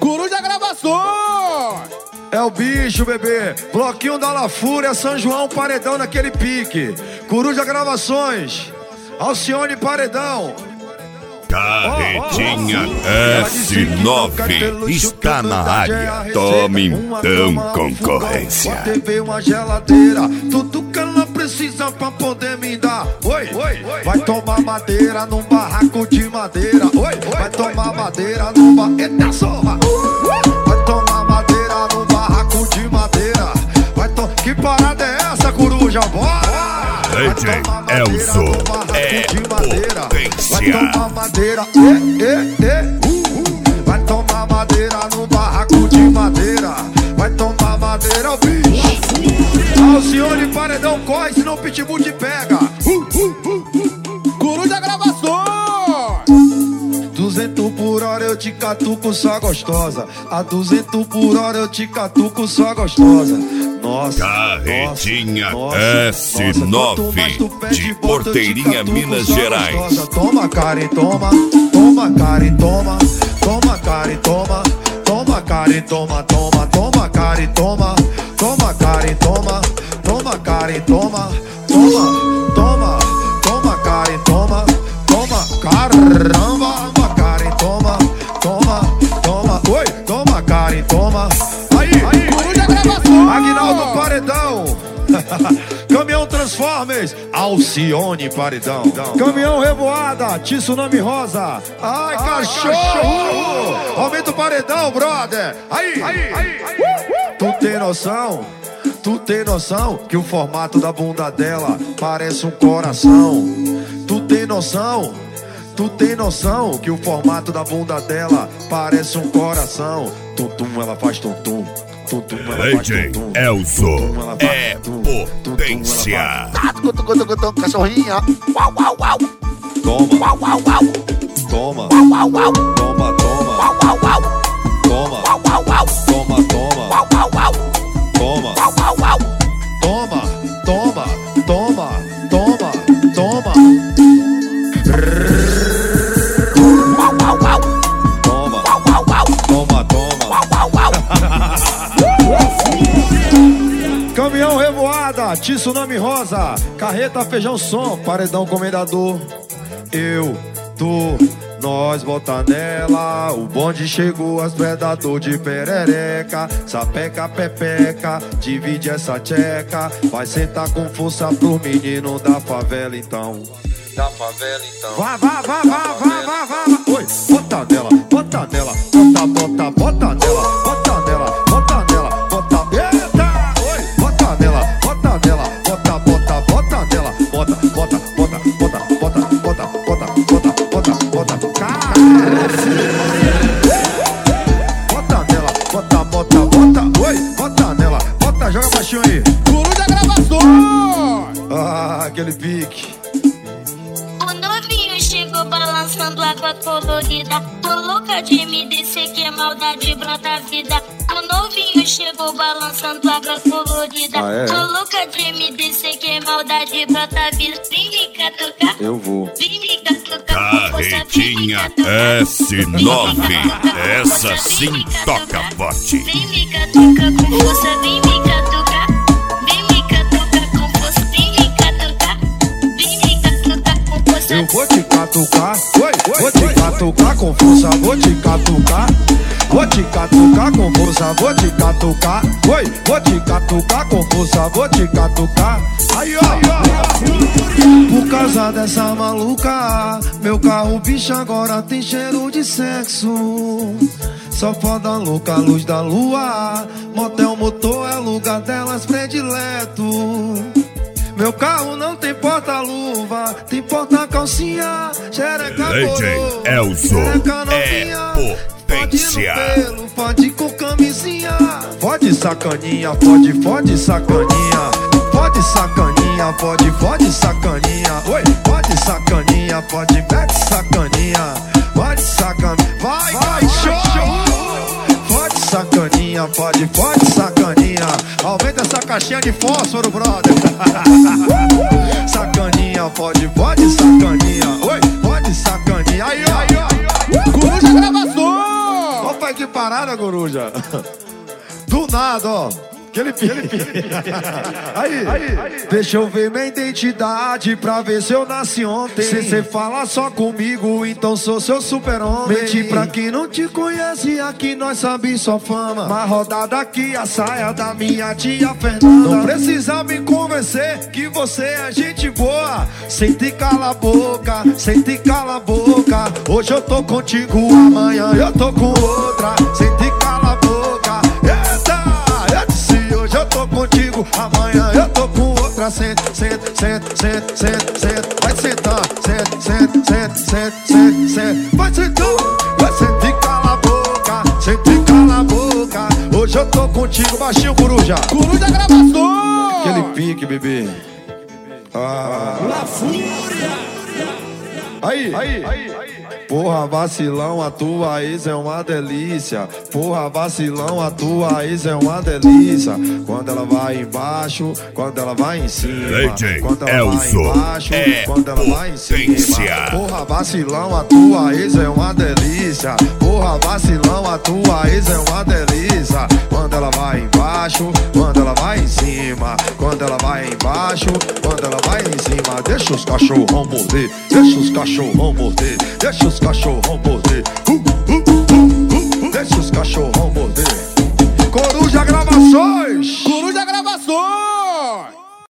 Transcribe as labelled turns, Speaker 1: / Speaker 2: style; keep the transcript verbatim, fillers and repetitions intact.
Speaker 1: Coruja Gravações.
Speaker 2: É o bicho, bebê. Bloquinho da La Fúria, São João, paredão naquele pique. Coruja Gravações, Alcione Paredão.
Speaker 3: Carretinha S nove está na área. Tome então, concorrência.
Speaker 2: Uma T V, uma geladeira, tudo que ela precisa pra poder me dar. Oi, oi, vai tomar madeira num barraco de madeira. Oi, vai tomar madeira num barraco. Eita zorra! Vai tomar madeira num barraco de madeira. Vai to... Que parada é essa, coruja? Bora!
Speaker 3: D J Elzo é potência.
Speaker 2: Vai tomar madeira, e, e, e, uh, uh. Vai tomar madeira no barraco de madeira. Vai tomar madeira, o bicho. Alcione Paredão, corre, senão o pitbull te pega. uh, uh, uh.
Speaker 1: Coruja Gravações.
Speaker 2: Duzentos por hora eu te catuco, só gostosa. A duzentos por hora eu te catuco, só gostosa. Nossa,
Speaker 3: Carretinha
Speaker 2: nossa,
Speaker 3: S nove
Speaker 2: nossa,
Speaker 3: de Porteirinha, Minas Gerais.
Speaker 2: Gostosa. Toma, cara, e toma. Toma, cara, e toma. Toma, cara, e toma. Toma, cara, e toma. Toma, toma, cara, e toma. Toma, cara, e toma. Toma, cara, e toma. Toma, toma. Toma, cara, e toma. Toma, caramba. Toma, cara, e toma. Toma, toma. Oi, toma, cara, e toma. Aí, aí.
Speaker 1: Coruja Gravações.
Speaker 2: Aguinaldo Paredão. Caminhão Transformers, Alcione Paredão. Caminhão Revoada, Tsunami Rosa. Ai, cachorro! Aumenta o paredão, brother. Aí, aí, aí. Tu tem noção? Tu tem noção que o formato da bunda dela parece um coração? Tu tem noção? Tu tem noção que o formato da bunda dela parece um coração? Tum-tum, ela faz tum-tum.
Speaker 3: D J Elzo é potência.
Speaker 2: Cachorrinha. Uau, uau, uau. Toma. Uau, uau, uau. Toma. Uau, uau, uau. Toma, toma. Uau, uau, uau. Toma. Uau, uau, uau. Toma, toma. Uau, uau, uau. Toma. Uau, uau, uau. Toma, toma, toma, toma, toma. Uau, uau, uau. Toma. Uau, uau, uau. Toma, toma. Uau, uau, uau. Caminhão Revoada, Tsunami Rosa, Carreta Feijão Som, Paredão Comendador. Eu, tu, nós bota nela. O bonde chegou, as predador de perereca. Sapeca, pepeca, divide essa tcheca. Vai sentar com força pro menino da favela então. Da favela então. Vá, vá, vá, vá, vá, vá, vá. Oi, bota nela, bota nela. Bota, bota, bota nela. Bota nela, bota nela. Bota, eita. Oi, bota nela, bota nela. Bota, bota, bota nela. Bota, bota, bota, bota, bota, bota, bota, bota, bota, bota. Cara. Bota nela, bota, bota, bota. Oi, bota nela. Bota, joga baixinho aí.
Speaker 1: Coruja Gravações.
Speaker 2: Ah, aquele pique.
Speaker 4: Chegou balançando água colorida. Tô louca de me descer, que é maldade brota vida. O novinho chegou balançando água colorida.
Speaker 2: Ah, é?
Speaker 4: Tô louca de me descer, que é maldade brota vida. Vem me catucar.
Speaker 2: Eu vou.
Speaker 4: Vem me catucar.
Speaker 3: Carretinha S nove, essa sim toca forte.
Speaker 4: Vem me catucar com força, vem me catucar. Vem me catucar com força, vem me catucar. Vem me catucar com força.
Speaker 2: Eu vou te catucar, oi, vou te catucar com força, vou te catucar. Vou te catucar com força, vou te catucar. Oi, vou te catucar com força, vou te catucar. Aí, ó, por causa dessa maluca, meu carro bicho agora tem cheiro de sexo. Só foda louca, luz da lua. Motel motor é lugar delas predileto. Meu carro não tem porta-luva, tem porta-calcinha, xereca
Speaker 3: D J Elzo é potência.
Speaker 2: Pelo, pode com camisinha. Fode sacaninha, pode, fode sacaninha. Fode sacaninha, pode, fode sacaninha. Oi, pode sacaninha, pode, mete sacaninha. Pode sacaninha, vai, vai, show! Pode sacaninha, pode, pode sacaninha. Aumenta essa caixinha de fósforo, brother. Sacaninha, pode, pode sacaninha. Oi, pode sacaninha. Aí, ó, aí, ó.
Speaker 1: Coruja Gravações.
Speaker 2: Olha que parada, coruja. Do nada, ó. Aquele pique. Aí, aí, deixa eu ver minha identidade pra ver se eu nasci ontem. Se cê fala só comigo, então sou seu super-homem. Menti pra quem não te conhece, aqui nós sabe sua fama. Mas rodada aqui, a saia da minha tia Fernanda. Não precisa me convencer que você é gente boa. Sente e cala a boca, sente e cala a boca. Hoje eu tô contigo, amanhã eu tô com outra. Sente e cala a boca. Eita, eu disse hoje eu tô contigo, amanhã eu tô com outra. Senta, senta, senta, senta, senta, senta. Vai sentar, senta, senta, senta, senta, senta, senta. Vai sentar, vai sentar e cala a boca, senta e cala a boca. Hoje eu tô contigo, baixinho, coruja.
Speaker 1: Coruja Gravações.
Speaker 2: Aquele pique, bebê. Ah.
Speaker 1: La Fúria.
Speaker 2: Aí, aí, aí. Porra, vacilão, a tua ex é uma delícia. Porra, vacilão, a tua ex é uma delícia. Quando ela vai embaixo, quando ela vai em cima. Quando ela vai embaixo, quando ela vai em cima. Porra, vacilão, a tua ex é uma delícia. Porra, vacilão, a tua ex é uma delícia. Quando ela vai embaixo, quando ela vai em cima. Quando ela vai embaixo, quando ela vai em cima. Deixa os cachorrão morder, deixa os cachorrão morder, deixa os cachorrão morder, uh, uh, uh, uh, uh. Deixa os cachorrão morder. Coruja Gravações.